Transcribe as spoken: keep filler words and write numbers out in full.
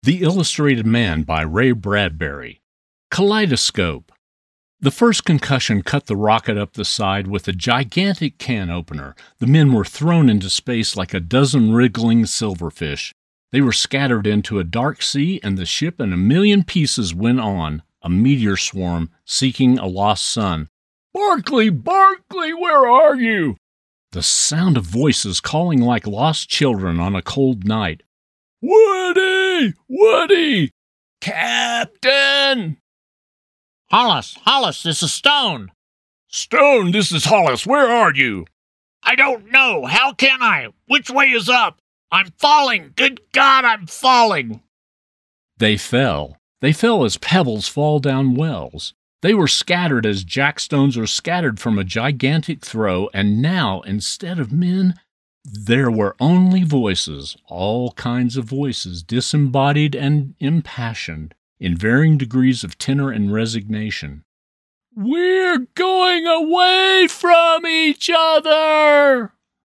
The Illustrated Man by Ray Bradbury. Kaleidoscope. The first concussion cut the rocket up the side with a gigantic can opener. The men were thrown into space like a dozen wriggling silverfish. They were scattered into a dark sea, and the ship in a million pieces went on, a meteor swarm, seeking a lost sun. "Barclay, Barclay, where are you?" The sound of voices calling like lost children on a cold night. "Woody! Woody! Captain!" Hollis, Hollis, this is Stone. "Stone, this is Hollis. Where are you?" I don't know. How can I? Which way is up? I'm falling. Good God, I'm falling. They fell. They fell as pebbles fall down wells. They were scattered as jackstones are scattered from a gigantic throw, and now, instead of men, there were only voices, all kinds of voices, disembodied and impassioned, in varying degrees of tenor and resignation. "We're going away from each other!"